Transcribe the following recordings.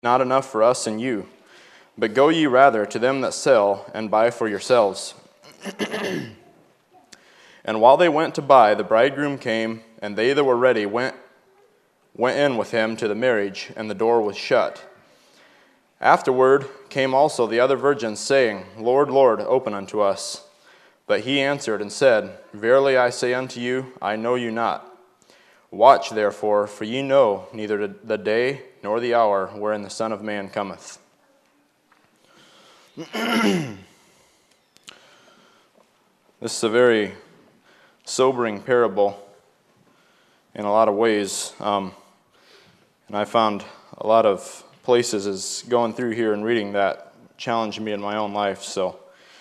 not enough for us and you. But go ye rather to them that sell, and buy for yourselves. And while they went to buy, the bridegroom came, and they that were ready went in with him to the marriage, and the door was shut. Afterward came also the other virgins, saying, Lord, Lord, open unto us. But he answered and said, Verily I say unto you, I know you not. Watch therefore, for ye know neither the day nor the hour wherein the Son of Man cometh. This is a very sobering parable in a lot of ways. And I found a lot of places as going through here and reading that challenged me in my own life. So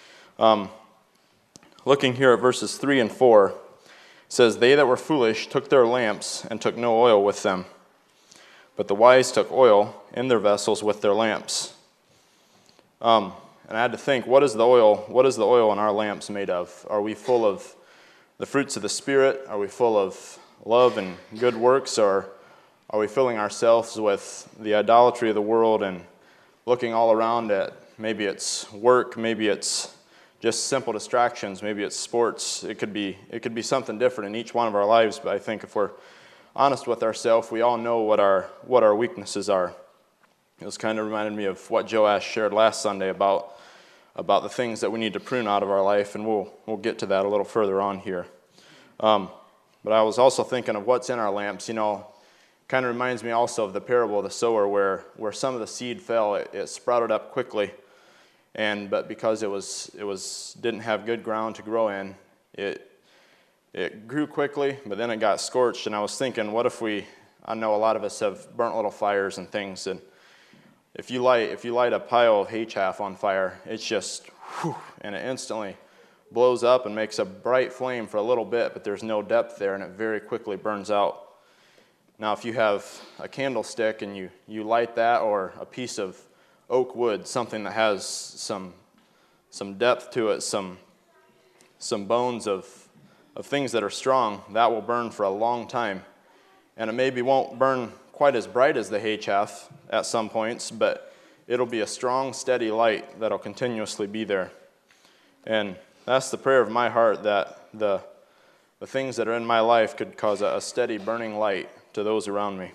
looking here at verses 3 and 4, it says, They that were foolish took their lamps and took no oil with them. But the wise took oil in their vessels with their lamps. And I had to think, what is the oil in our lamps made of? Are we full of the fruits of the Spirit? Are we full of love and good works? Or are we filling ourselves with the idolatry of the world and looking all around at maybe it's work, maybe it's just simple distractions, maybe it's sports. It could be something different in each one of our lives, but I think if we're honest with ourselves, we all know what our weaknesses are. It was kind of reminded me of what Joash shared last Sunday about the things that we need to prune out of our life, and we'll get to that a little further on here. But I was also thinking of what's in our lamps. Kind of reminds me also of the parable of the sower, where some of the seed fell, it sprouted up quickly, but because it didn't have good ground to grow in, it grew quickly, but then it got scorched. And I was thinking, what if I know a lot of us have burnt little fires and things, and if you light a pile of hay chaff on fire, it's just, and it instantly blows up and makes a bright flame for a little bit, but there's no depth there, and it very quickly burns out. Now, if you have a candlestick and you light that, or a piece of oak wood, something that has some depth to it, some bones of things that are strong, that will burn for a long time. And it maybe won't burn quite as bright as the hay chaff at some points, but it'll be a strong, steady light that'll continuously be there. And that's the prayer of my heart, that the things that are in my life could cause a steady burning light to those around me.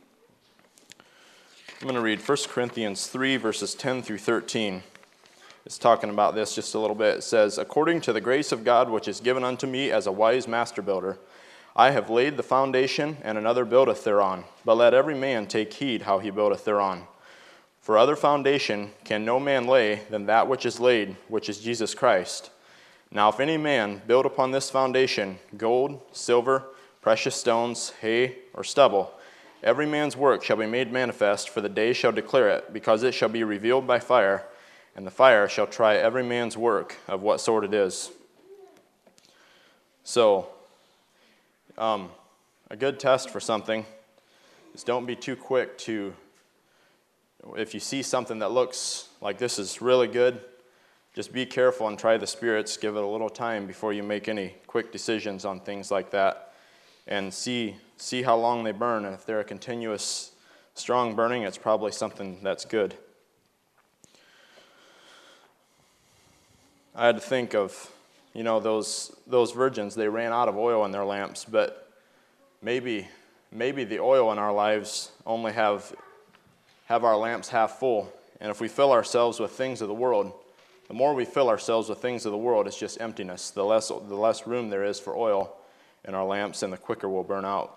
I'm going to read 1 Corinthians 3, verses 10 through 13. It's talking about this just a little bit. It says, According to the grace of God which is given unto me as a wise master builder, I have laid the foundation, and another buildeth thereon. But let every man take heed how he buildeth thereon. For other foundation can no man lay than that which is laid, which is Jesus Christ. Now if any man build upon this foundation gold, silver, precious stones, hay, or stubble, every man's work shall be made manifest, for the day shall declare it, because it shall be revealed by fire, and the fire shall try every man's work of what sort it is. So, a good test for something is don't be too quick to, if you see something that looks like this is really good, just be careful and try the spirits. Give it a little time before you make any quick decisions on things like that, and see how long they burn. And if they're a continuous, strong burning, it's probably something that's good. I had to think of, those virgins. They ran out of oil in their lamps, but maybe the oil in our lives only have our lamps half full. And if we fill ourselves with things of the world, the more we fill ourselves with things of the world, it's just emptiness. The less room there is for oil in our lamps, and the quicker we'll burn out.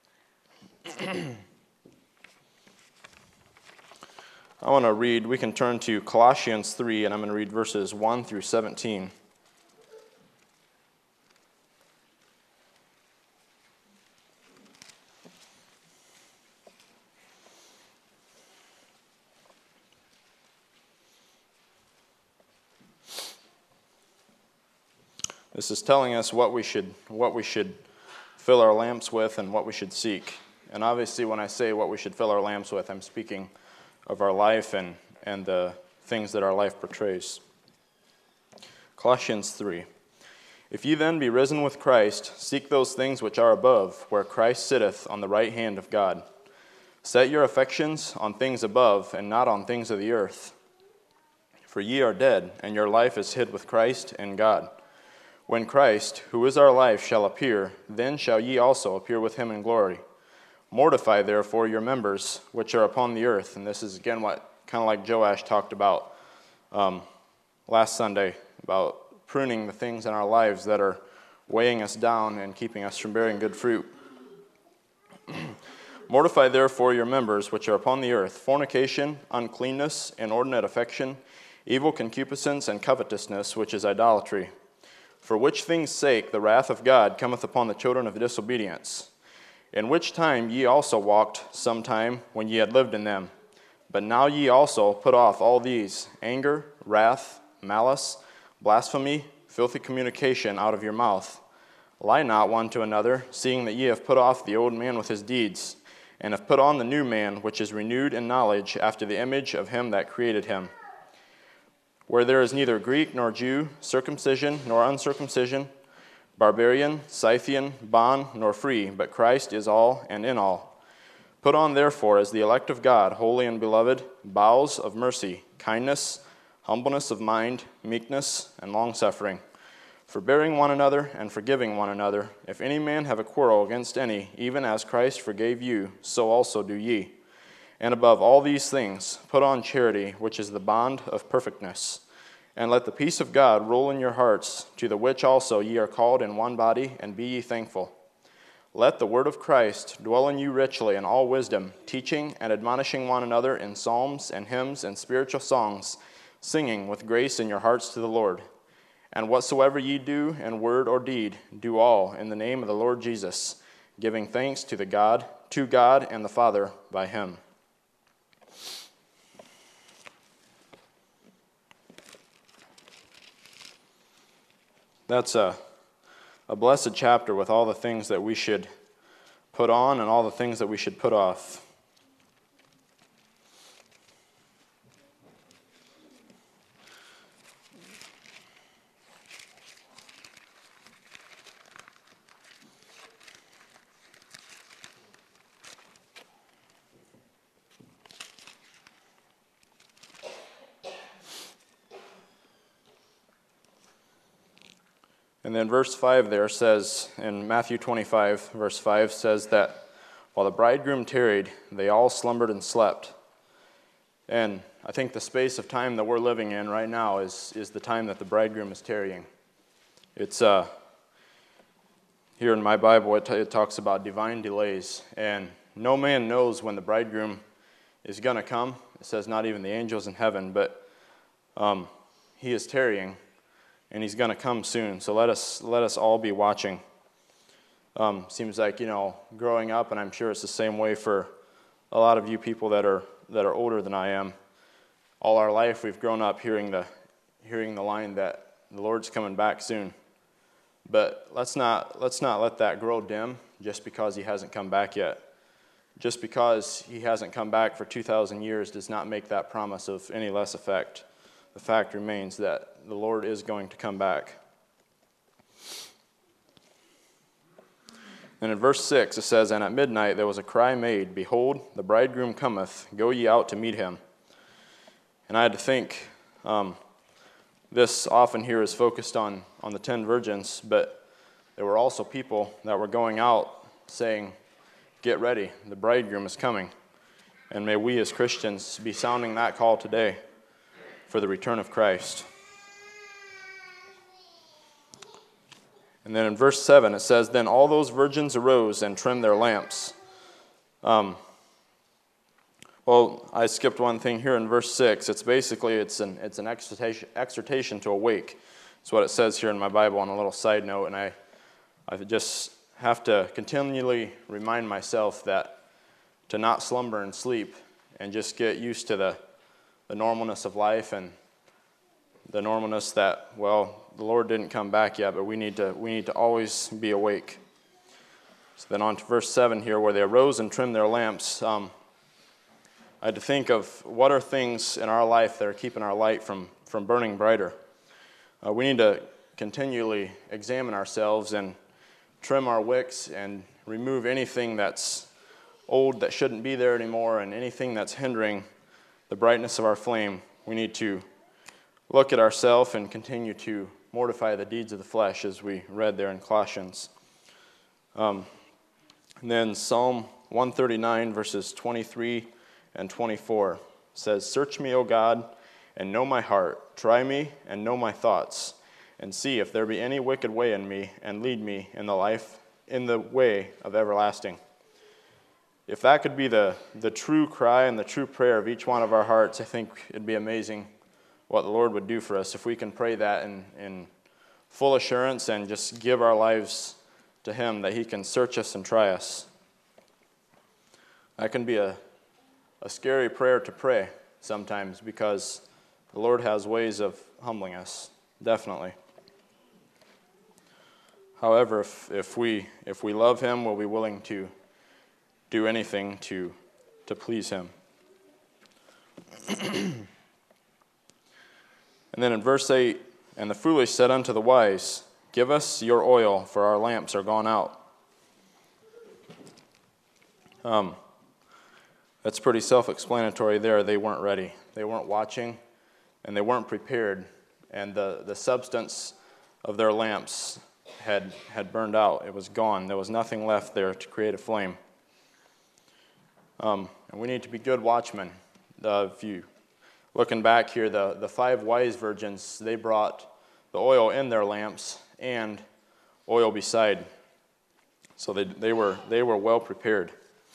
I want to read, we can turn to Colossians 3, and I'm going to read verses 1 through 17. This is telling us what we should fill our lamps with and what we should seek. And obviously when I say what we should fill our lamps with, I'm speaking of our life and the things that our life portrays. Colossians 3. If ye then be risen with Christ, seek those things which are above, where Christ sitteth on the right hand of God. Set your affections on things above, and not on things of the earth. For ye are dead, and your life is hid with Christ in God. When Christ, who is our life, shall appear, then shall ye also appear with him in glory. Mortify therefore your members which are upon the earth. And this is again what kind of like Joash talked about last Sunday, about pruning the things in our lives that are weighing us down and keeping us from bearing good fruit. Mortify therefore your members which are upon the earth, fornication, uncleanness, inordinate affection, evil concupiscence, and covetousness, which is idolatry. For which things' sake the wrath of God cometh upon the children of disobedience, in which time ye also walked sometime when ye had lived in them. But now ye also put off all these, anger, wrath, malice, blasphemy, filthy communication out of your mouth. Lie not one to another, seeing that ye have put off the old man with his deeds, and have put on the new man, which is renewed in knowledge after the image of him that created him. Where there is neither Greek nor Jew, circumcision nor uncircumcision, barbarian, Scythian, bond nor free, but Christ is all and in all. Put on therefore as the elect of God, holy and beloved, bowels of mercy, kindness, humbleness of mind, meekness, and longsuffering, forbearing one another and forgiving one another. If any man have a quarrel against any, even as Christ forgave you, so also do ye. And above all these things, put on charity, which is the bond of perfectness. And let the peace of God rule in your hearts, to the which also ye are called in one body, and be ye thankful. Let the word of Christ dwell in you richly in all wisdom, teaching and admonishing one another in psalms and hymns and spiritual songs, singing with grace in your hearts to the Lord. And whatsoever ye do in word or deed, do all in the name of the Lord Jesus, giving thanks to God and the Father by him. That's a blessed chapter with all the things that we should put on and all the things that we should put off. And then verse 5 there says, in Matthew 25, verse 5 says that while the bridegroom tarried, they all slumbered and slept. And I think the space of time that we're living in right now is the time that the bridegroom is tarrying. It's here in my Bible, it talks about divine delays. And no man knows when the bridegroom is going to come. It says not even the angels in heaven, but he is tarrying. And he's going to come soon, so let us all be watching. Seems like, growing up, and I'm sure it's the same way for a lot of you people that are older than I am. All our life, we've grown up hearing the line that the Lord's coming back soon. But let's not let that grow dim just because he hasn't come back yet. Just because he hasn't come back for 2,000 years does not make that promise of any less effect. The fact remains that the Lord is going to come back. And in verse 6 it says, And at midnight there was a cry made, Behold, the bridegroom cometh, go ye out to meet him. And I had to think, this often here is focused on the 10 virgins, but there were also people that were going out saying, Get ready, the bridegroom is coming. And may we as Christians be sounding that call today for the return of Christ. And then in verse 7 it says, Then all those virgins arose and trimmed their lamps. Well, I skipped one thing here in verse 6. It's an exhortation to awake. That's what it says here in my Bible on a little side note, and I just have to continually remind myself that to not slumber and sleep and just get used to the normalness of life and the normalness that, the Lord didn't come back yet, but we need to always be awake. So then on to verse 7 here, where they arose and trimmed their lamps. I had to think of what are things in our life that are keeping our light from burning brighter. We need to continually examine ourselves and trim our wicks and remove anything that's old that shouldn't be there anymore, and anything that's hindering the brightness of our flame, we need to look at ourselves and continue to mortify the deeds of the flesh, as we read there in Colossians. And then Psalm 139, verses 23 and 24 says, "Search me, O God, and know my heart. Try me and know my thoughts, and see if there be any wicked way in me, and lead me in the way of everlasting." If that could be the true cry and the true prayer of each one of our hearts, I think it'd be amazing what the Lord would do for us if we can pray that in full assurance and just give our lives to Him, that He can search us and try us. That can be a scary prayer to pray sometimes, because the Lord has ways of humbling us, definitely. However, if we love Him, we'll be willing to do anything to please Him. And then in verse 8, "And the foolish said unto the wise, Give us your oil, for our lamps are gone out." That's pretty self-explanatory there. They weren't ready. They weren't watching, and they weren't prepared. And the substance of their lamps had burned out. It was gone. There was nothing left there to create a flame. And we need to be good watchmen. If you looking back here, the 5 wise virgins, they brought the oil in their lamps and oil beside. So they were well prepared.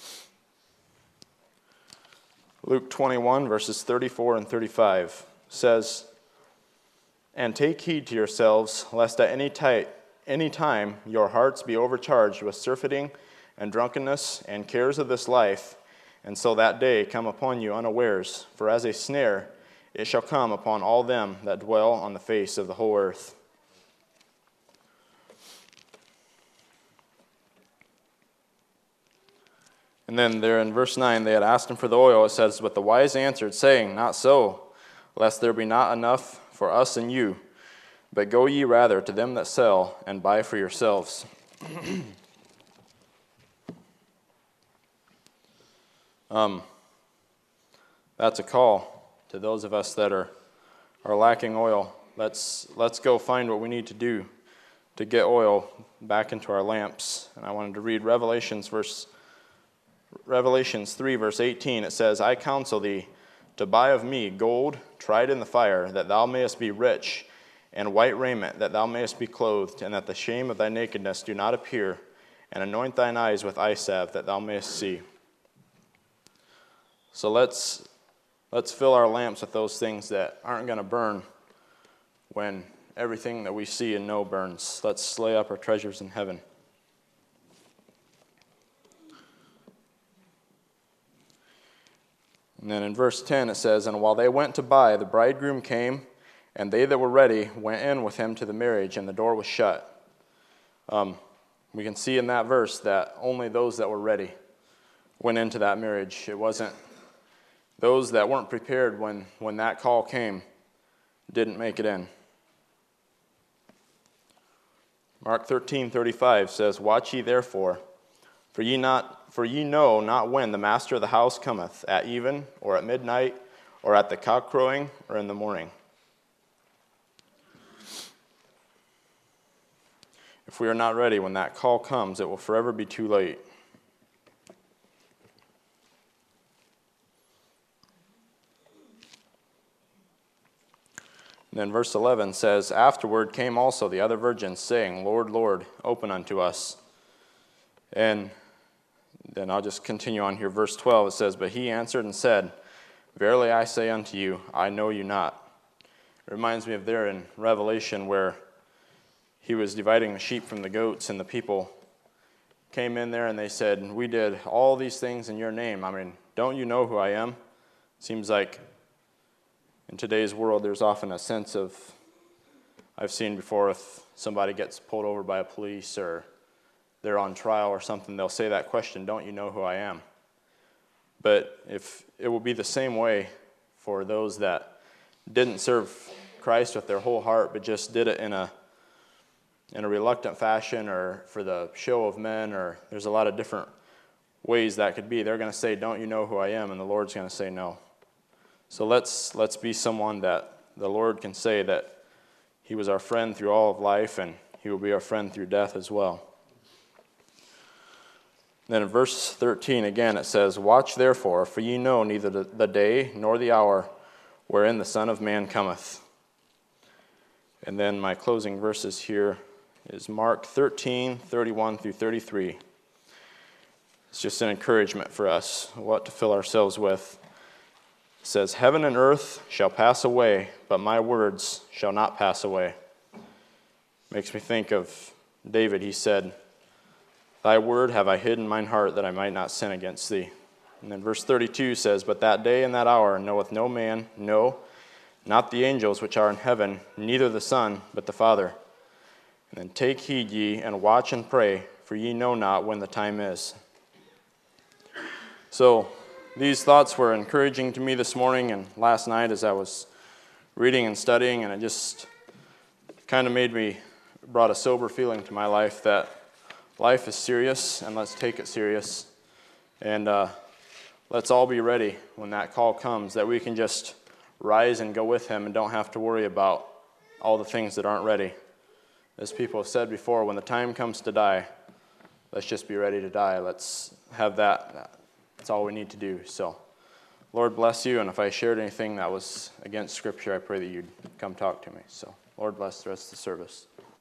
Luke 21, verses 34 and 35 says, "And take heed to yourselves, lest at any time your hearts be overcharged with surfeiting and drunkenness and cares of this life, and so that day come upon you unawares. For as a snare it shall come upon all them that dwell on the face of the whole earth." And then there in verse 9, they had asked him for the oil. It says, "But the wise answered, saying, Not so, lest there be not enough for us and you. But go ye rather to them that sell, and buy for yourselves." That's a call to those of us that are lacking oil. Let's go find what we need to do to get oil back into our lamps. And I wanted to read Revelations 3, verse 18. It says, "I counsel thee to buy of me gold tried in the fire, that thou mayest be rich, and white raiment, that thou mayest be clothed, and that the shame of thy nakedness do not appear, and anoint thine eyes with eye salve, that thou mayest see." So let's fill our lamps with those things that aren't going to burn when everything that we see and know burns. Let's lay up our treasures in heaven. And then in verse 10 it says, "And while they went to buy, the bridegroom came, and they that were ready went in with him to the marriage, and the door was shut." We can see in that verse that only those that were ready went into that marriage. It wasn't those that weren't prepared when that call came, didn't make it in. Mark 13:35 says, "Watch ye therefore, for ye know not when the master of the house cometh, at even, or at midnight, or at the cock crowing, or in the morning." If we are not ready when that call comes, it will forever be too late. And then verse 11 says, "Afterward came also the other virgins, saying, Lord, Lord, open unto us." And then I'll just continue on here. Verse 12, it says, "But he answered and said, Verily I say unto you, I know you not." It reminds me of there in Revelation where he was dividing the sheep from the goats, and the people came in there and they said, "We did all these things in your name. I mean, don't you know who I am?" Seems like in today's world there's often a sense of, I've seen before, if somebody gets pulled over by a police or they're on trial or something, they'll say that question, "Don't you know who I am?" But if it will be the same way for those that didn't serve Christ with their whole heart, but just did it in a reluctant fashion or for the show of men, or there's a lot of different ways that could be. They're going to say, don't you know who I am? And the Lord's going to say no. So let's be someone that the Lord can say that he was our friend through all of life, and he will be our friend through death as well. Then in verse 13 again it says, watch therefore, for ye know neither the day nor the hour wherein the Son of Man cometh. And then my closing verses here is Mark 13, 31 through 33. It's just an encouragement for us, what to fill ourselves with. It says, heaven and earth shall pass away, but my words shall not pass away. Makes me think of David. He said, thy word have I hid in mine heart, that I might not sin against thee. And then verse 32 says, but that day and that hour knoweth no man, no, not the angels which are in heaven, neither the Son, but the Father. And then take heed ye, and watch and pray, for ye know not when the time is. So these thoughts were encouraging to me this morning and last night as I was reading and studying, and it just kind of brought a sober feeling to my life that life is serious, and let's take it serious. And let's all be ready when that call comes, that we can just rise and go with him and don't have to worry about all the things that aren't ready. As people have said before, when the time comes to die, let's just be ready to die. Let's have that. That's all we need to do. So, Lord bless you, and if I shared anything that was against Scripture, I pray that you'd come talk to me. So, Lord bless the rest of the service.